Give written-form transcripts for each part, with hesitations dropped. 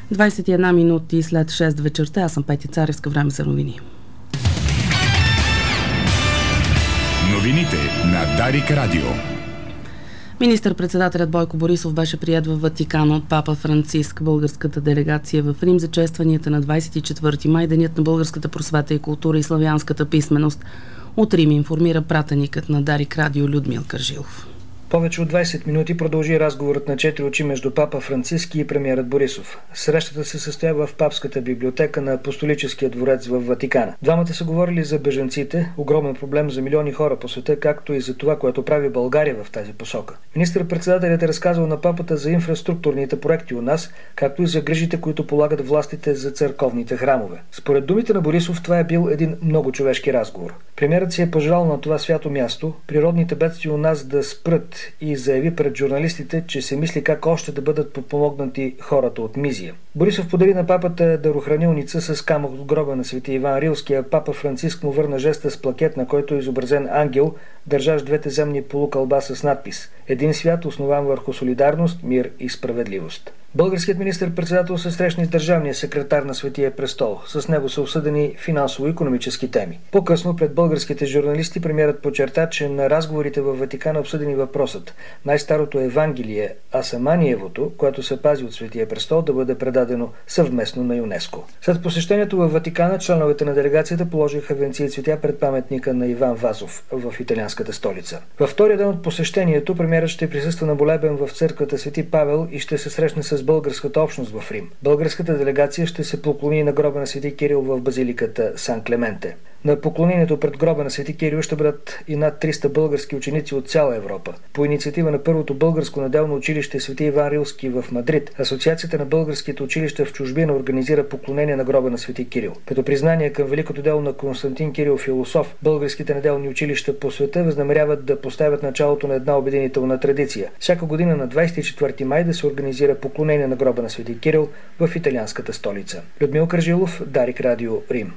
21 минути след 6 вечерта. Аз съм Петя Царевска. Време за новини. Новините на Дарик Радио. Министър-председателят Бойко Борисов беше приет във Ватикана от папа Франциск. Българската делегация в Рим за честванията на 24 май, денят на българската просвета и култура и славянската писменост. От Рим информира пратеникът на Дарик Радио Людмил Каржилов. Повече от 20 минути продължи разговорът на четири очи между папа Франциск и премиерът Борисов. Срещата се състоя в папската библиотека на Апостолическия дворец в Ватикана. Двамата са говорили за бежанците, огромен проблем за милиони хора по света, както и за това, което прави България в тази посока. Министър-председателят е разказал на папата за инфраструктурните проекти у нас, както и за грижите, които полагат властите за църковните храмове. Според думите на Борисов, това е бил един много човешки разговор. Премиерът си е пожелал на това свято място природните бедствия у нас да спрат и заяви пред журналистите, че се мисли как още да бъдат подпомогнати хората от Мизия. Борисов подари на папата дарохранилница с камък от гроба на свети Иван Рилски, а папа Франциск му върна жеста с плакет, на който е изобразен ангел, държащ двете земни полукълба с надпис «Един свят, основан върху солидарност, мир и справедливост». Българският министър-председател се срещна с държавния секретар на Светия престол. С него са обсъдени финансово-икономически теми. По-късно пред българските журналисти премиерът подчерта, че на разговорите във Ватикана обсъдени въпросът най-старото Евангелие, Асаманиевото, което се пази от Светия престол, да бъде предадено съвместно на ЮНЕСКО. След посещението във Ватикана, членовете на делегацията положиха венци и цветя пред паметника на Иван Вазов в италианската столица. Във втория ден от посещението премиерът ще присъства на молебен в църквата Свети Павел и ще се срещне с българската общност в Рим. Българската делегация ще се поклони на гроба на Свети Кирил в базиликата Сан Клементе. На поклонението пред гроба на Свети Кирил ще бъдат и над 300 български ученици от цяла Европа. По инициатива на първото българско неделно училище Свети Иван Рилски в Мадрид, Асоциацията на българските училища в чужбина организира поклонение на гроба на Свети Кирил. Като признание към великото дело на Константин Кирил философ, българските неделни училища по света възнамеряват да поставят началото на една обединителна традиция. Всяка година на 24 май да се организира поклонение на гроба на Свети Кирил в италианската столица. Людмил Каржилов, Дарик Радио, Рим.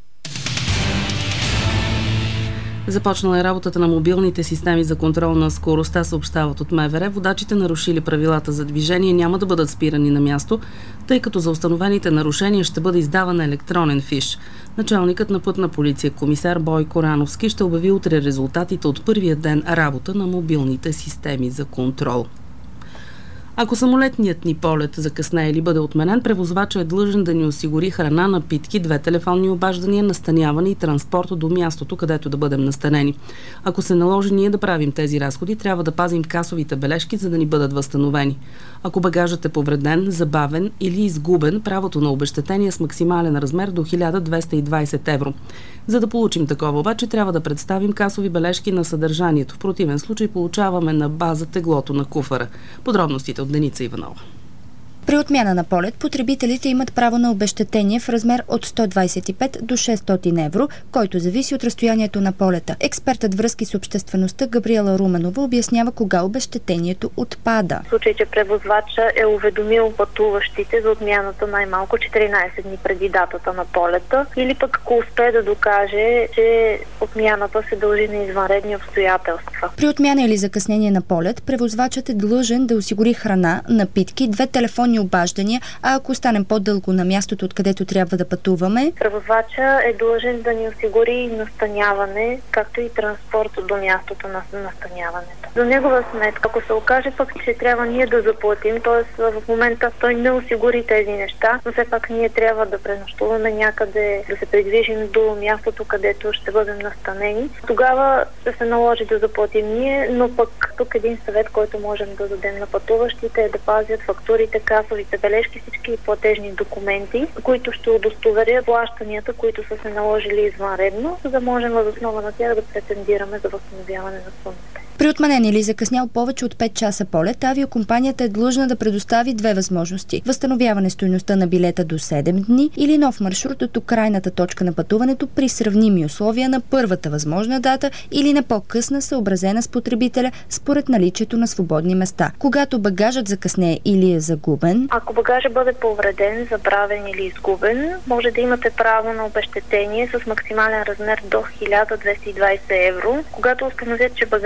Започнала е работата на мобилните системи за контрол на скоростта, съобщават от МВР. Водачите, нарушили правилата за движение, няма да бъдат спирани на място, тъй като за установените нарушения ще бъде издаван електронен фиш. Началникът на Пътна полиция, комисар Бойко Рановски, ще обяви утре резултатите от първия ден работа на мобилните системи за контрол. Ако самолетният ни полет закъснее или бъде отменен, превозвачът е длъжен да ни осигури храна, напитки, 2 телефонни обаждания, настаняване и транспорт до мястото, където да бъдем настанени. Ако се наложи ние да правим тези разходи, трябва да пазим касовите бележки, за да ни бъдат възстановени. Ако багажът е повреден, забавен или изгубен, правото на обезщетение с максимален размер до 1220 евро. За да получим такова обаче, трябва да представим касови бележки на съдържанието. В противен случай получаваме на база теглото на куфара. Подробностите от Деница Иванова. При отмяна на полет, потребителите имат право на обезщетение в размер от 125 до 600 евро, който зависи от разстоянието на полета. Експертът връзки с обществеността Габриела Руменова обяснява кога обезщетението отпада. В случай, че превозвача е уведомил пътуващите за отмяната най-малко 14 дни преди датата на полета, или пък ако успее да докаже, че отмяната се дължи на извънредни обстоятелства. При отмяна или закъснение на полет, превозвачът е длъжен да осигури храна, напитки, 2 телефонни обаждания, а ако останем по-дълго на мястото, откъдето трябва да пътуваме, превозвача е длъжен да ни осигури настаняване, както и транспорт до мястото на настаняването. За негова сметка, ако се окаже пък, че трябва ние да заплатим, т.е. в момента той не осигури тези неща, но все пак ние трябва да пренощуваме някъде, да се придвижим до мястото, където ще бъдем настанени, тогава ще се наложи да заплатим ние, но пък тук един съвет, който можем да дадем на пътуващите, е да пазят фактурите, касовите бележки, всички платежни документи, които ще удостоверят плащанията, които са се наложили извънредно, за да можем въз основа на тях да претендираме за възстановяване на сумите. При отменен или закъснял повече от 5 часа полет, авиокомпанията е длъжна да предостави 2 възможности: възстановяване стойността на билета до 7 дни или нов маршрут до крайната точка на пътуването при сравними условия на първата възможна дата или на по-късна, съобразена с потребителя според наличието на свободни места. Когато багажът закъснее или е загубен, ако багажът бъде повреден, забравен или изгубен, може да имате право на обезщетение с максимален размер до 1220 евро. Когато установят, че багажът им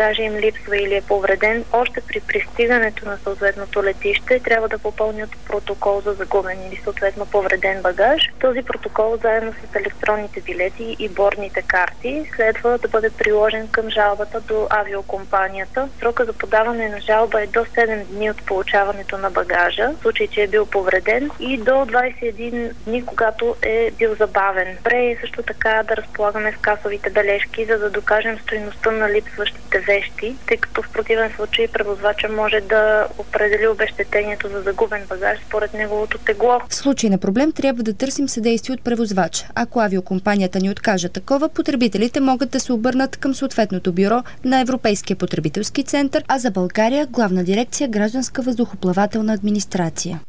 липсва или е повреден, още при пристигането на съответното летище трябва да попълнят протокол за загубен или съответно повреден багаж. Този протокол заедно с електронните билети и бордните карти следва да бъде приложен към жалбата до авиокомпанията. Срока за подаване на жалба е до 7 дни от получаването на багажа, в случай, че е бил повреден, и до 21 дни, когато е бил забавен. Добре е също така да разполагаме с касовите бележки, за да докажем стойността на липсващите вещи, тъй като в противен случай превозвача може да определи обезщетението за загубен багаж според неговото тегло. В случай на проблем трябва да търсим съдействие от превозвача. Ако авиокомпанията ни откаже такова, потребителите могат да се обърнат към съответното бюро на Европейския потребителски център, а за България Главна дирекция Гражданска въздухоплавателна администрация.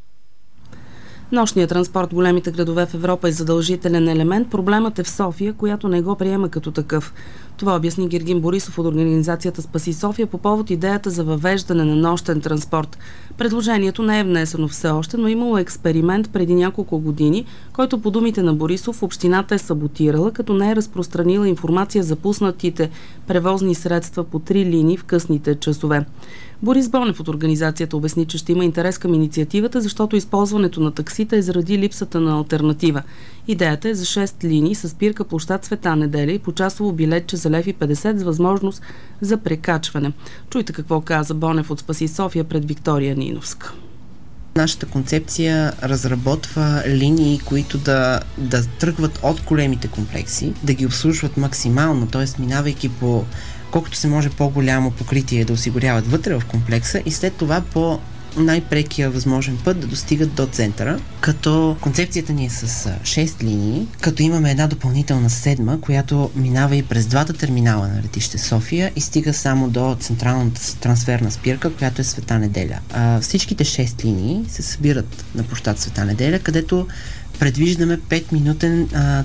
Нощният транспорт в големите градове в Европа е задължителен елемент. Проблемът е в София, която не го приема като такъв. Това обясни Гергин Борисов от организацията Спаси София по повод идеята за въвеждане на нощен транспорт. Предложението не е внесено все още, но имало експеримент преди няколко години, който по думите на Борисов общината е саботирала, като не е разпространила информация за пуснатите превозни средства по 3 линии в късните часове. Борис Бонев от организацията обясни, че ще има интерес към инициативата, защото използването на таксита е заради липсата на алтернатива. Идеята е за 6 линии с спирка площад Света неделя и почасово билетче за 1,50 с възможност за прекачване. Чуйте какво каза Бонев от Спаси София пред Виктория Ниновска. Нашата концепция разработва линии, които да тръгват от големите комплекси, да ги обслужват максимално, т.е. минавайки по колкото се може по-голямо покритие да осигуряват вътре в комплекса и след това по най-прекия възможен път да достигат до центъра, като концепцията ни е с 6 линии, като имаме една допълнителна 7, която минава и през двата терминала на летище София и стига само до централната трансферна спирка, която е Света неделя. Всичките 6 линии се събират на площад Света неделя, където предвиждаме 5-минутен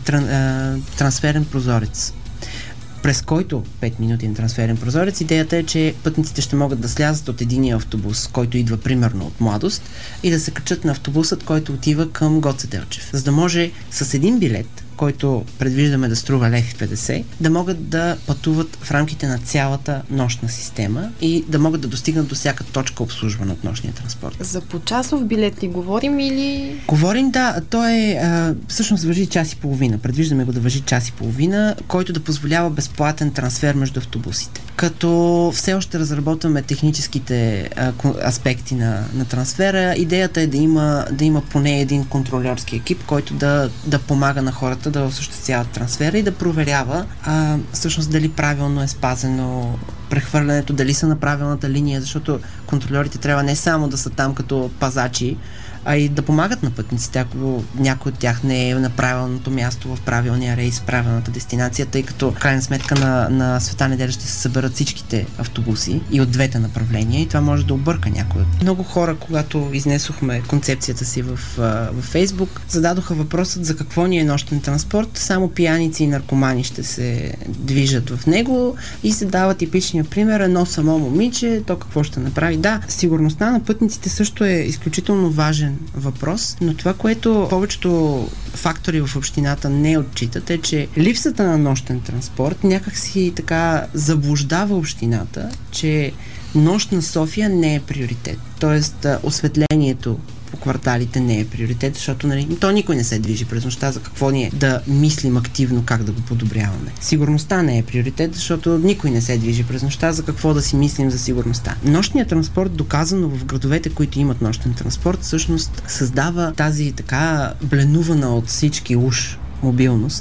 трансферен прозорец, през който 5-минутен трансферен прозорец. Идеята е, че пътниците ще могат да слязат от единия автобус, който идва примерно от Младост, и да се качат на автобусът, който отива към Гоце Делчев. За да може с един билет, който предвиждаме да струва 1,50, да могат да пътуват в рамките на цялата нощна система и да могат да достигнат до всяка точка обслужвана от нощния транспорт. За почасов билет ли говорим или... Говорим, да. Той всъщност важи час и половина. Предвиждаме го да важи час и половина, който да позволява безплатен трансфер между автобусите. Като все още разработваме техническите аспекти на трансфера, идеята е да има поне един контролерски екип, който да помага на хората да осъществяват трансфера и да проверява всъщност дали правилно е спазено прехвърлянето, дали са на правилната линия, защото контролерите трябва не само да са там като пазачи, а и да помагат на пътниците, ако някой от тях не е на правилното място, в правилния рейс, в правилната дестинация, тъй като в крайна сметка на Света неделя ще се съберат всичките автобуси и от двете направления и това може да обърка някой. Много хора, когато изнесохме концепцията си в Фейсбук, зададоха въпросът за какво ни е нощен транспорт. Само пияници и наркомани ще се движат в него и се дава типичния пример, едно само момиче, то какво ще направи. Да, сигурността на пътниците също е изключително важен въпрос, но това, което повечето фактори в общината не отчитат, е, че липсата на нощен транспорт някакси така заблуждава общината, че нощна София не е приоритет. Тоест, осветлението по кварталите не е приоритет, защото то никой не се движи през нощта, за какво ни е да мислим активно как да го подобряваме. Сигурността не е приоритет, защото никой не се движи през нощта, за какво да си мислим за сигурността. Нощният транспорт, доказано в градовете, които имат нощен транспорт, всъщност създава тази така бленувана от всички уж мобилност.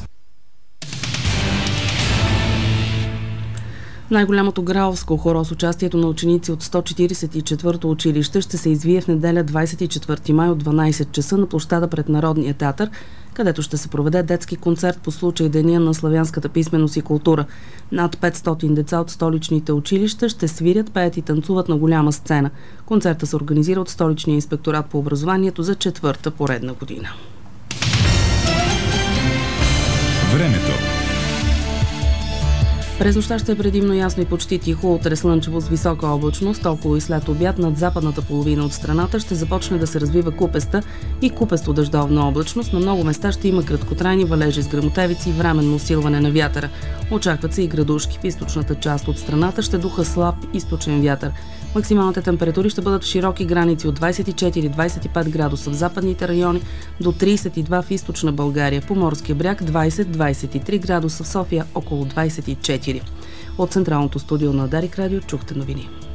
Най-голямото граовско хоро с участието на ученици от 144-то училище ще се извие в неделя 24 май от 12 часа на площада пред Народния театър, където ще се проведе детски концерт по случай Деня на славянската писменост и култура. Над 500 деца от столичните училища ще свирят, пеят и танцуват на голяма сцена. Концерта се организира от Столичния инспекторат по образованието за 4-та поредна година. Времето. През нощта ще е предимно ясно и почти тихо, утре слънчево с висока облачност, около и след обяд над западната половина от страната ще започне да се развива купеста и купесто дъждовна облачност. На много места ще има краткотрайни валежи с гръмотевици и временно усилване на вятъра. Очакват се и градушки. В източната част от страната ще духа слаб източен вятър. Максималните температури ще бъдат в широки граници от 24-25 градуса в западните райони до 32 в източна България. По морския бряг 20-23 градуса, в София около 24. От централното студио на Дарик Радио чухте новини.